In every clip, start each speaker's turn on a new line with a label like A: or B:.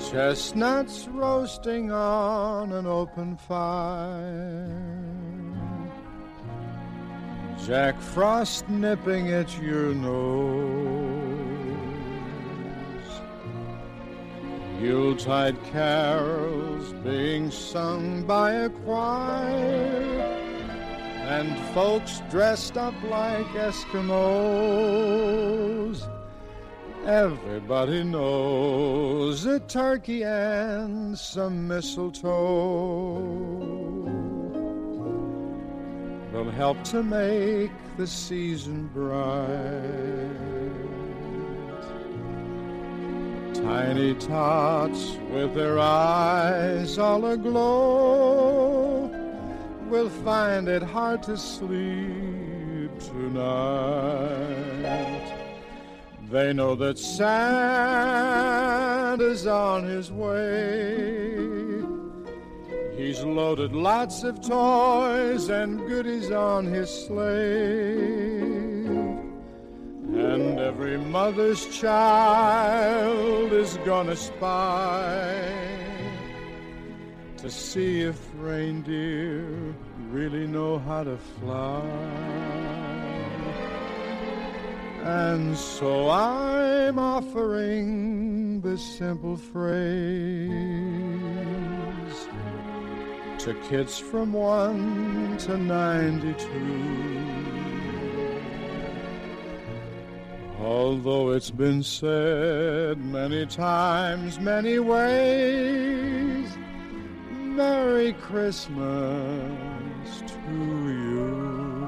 A: Chestnuts roasting on an open fire, Jack Frost nipping at your nose, Yuletide carols being sung by a choir, and folks dressed up like Eskimos. Everybody knows a turkey and some mistletoe will help to make the season bright. Tiny tots with their eyes all aglow will find it hard to sleep tonight. They know that Santa's on his way. He's loaded lots of toys and goodies on his sleigh. And every mother's child is gonna spy to see if reindeer really know how to fly. And so I'm offering this simple phrase to kids from 1 to 92. Although it's been said many times, many ways, Merry Christmas to you.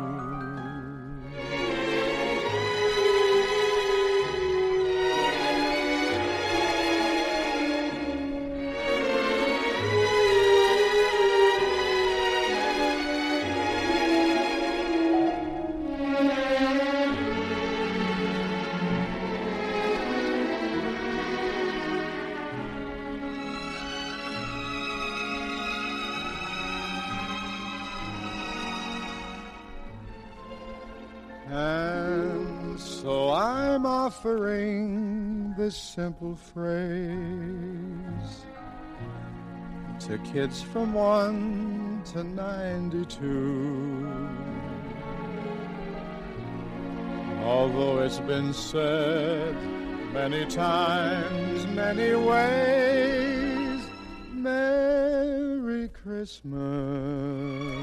A: And so I'm offering this simple phrase to kids from 1 to 92. Although it's been said many times, many ways, Merry Christmas